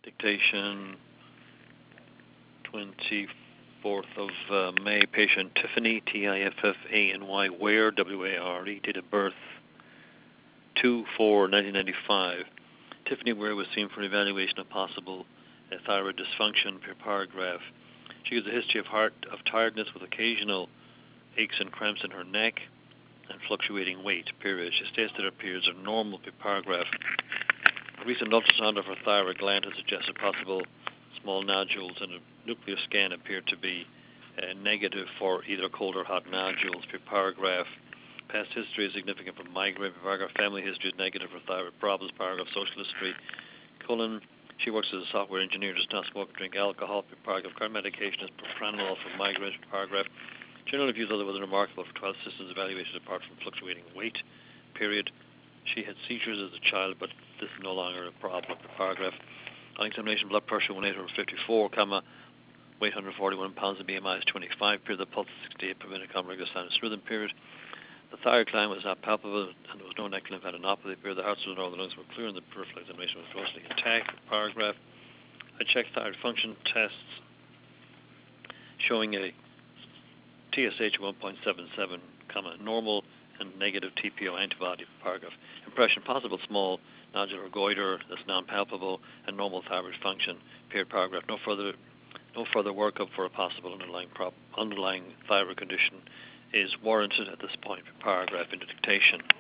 Dictation 24th of May. Patient Tiffany, Tiffany, Ware, Ware, date of birth 2/4/1995. Tiffany Ware was seen for evaluation of possible thyroid dysfunction per paragraph. She gives a history of tiredness with occasional aches and cramps in her neck and fluctuating weight, period. She states that her periods are normal per paragraph. A recent ultrasound of her thyroid gland has suggested possible small nodules, and a nuclear scan appeared to be negative for either cold or hot nodules per paragraph. Past history is significant for migraine per paragraph. Family history is negative for thyroid problems, paragraph. Social history, colon. She works as a software engineer, does not smoke or drink alcohol per paragraph. Current medication is propranolol for migraine per paragraph. General reviews other than remarkable for 12 systems evaluated apart from fluctuating weight, period. She had seizures as a child, but this is no longer a problem per paragraph. On examination, blood pressure 1/8/54, weight 141 pounds, and BMI is 25, period. The pulse 68 per minute, common regular sinus rhythm, period. The thyroid gland was not palpable, and there was no neck lymphadenopathy, period. The heart was normal, the lungs were clear, and the peripheral examination was mostly intact per paragraph. I checked thyroid function tests showing a TSH 1.77, normal and negative TPO antibody per paragraph. Impression, possible small nodular goiter that's non-palpable, and normal thyroid function, period, paragraph. No further workup for a possible underlying thyroid condition is warranted at this point per paragraph into dictation.